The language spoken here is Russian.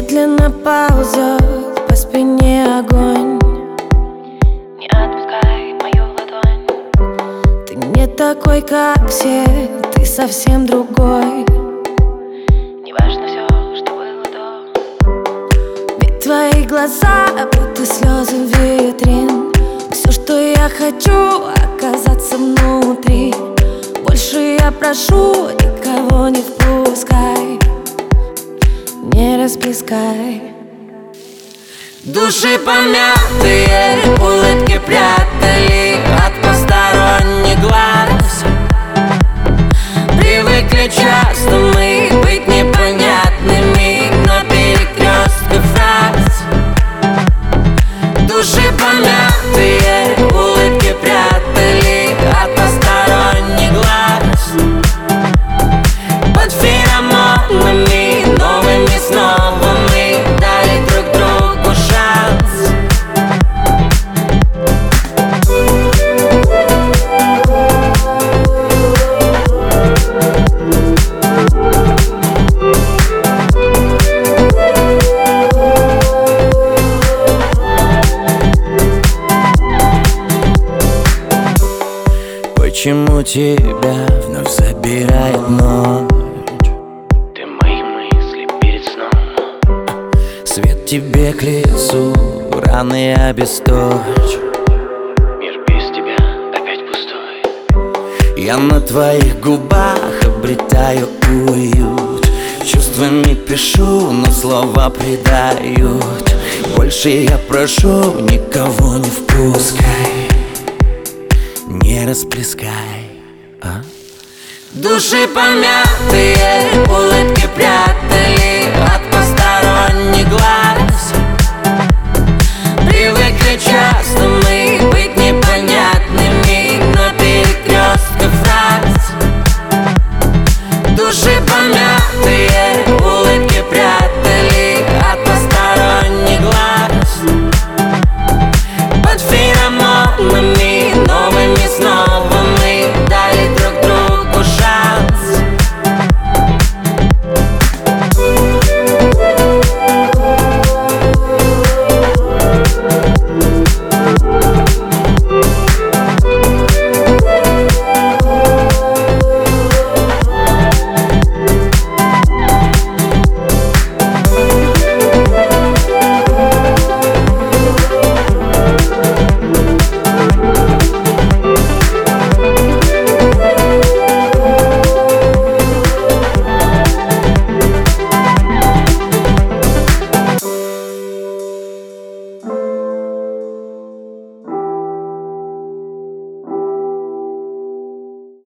медленно ползет по спине огонь. Не отпускай мою ладонь. Ты не такой, как все, ты совсем другой. Неважно все, что было до. Ведь твои глаза будто слезы витрин. Все, что я хочу, оказаться внутри. Больше я прошу, никого не впускай, не расплескай. Души помятые, улыбки прятали от посторонних глаз. Привыкли часто мы быть непонятными на перекрестках фраз. Души помятые, улыбки прятали от посторонних глаз. Под феромонами новыми снова мы дали друг другу шанс. Почему тебя вновь забирает ночь? Ты мои мысли перед сном. Свет тебе к лицу, раны обесточь. Мир без тебя опять пустой. Я на твоих губах обретаю уют. Чувствами пишу, но слова предают. Больше я прошу, никого не впускай, не расплескай, а? Души помятые, улыбки прятали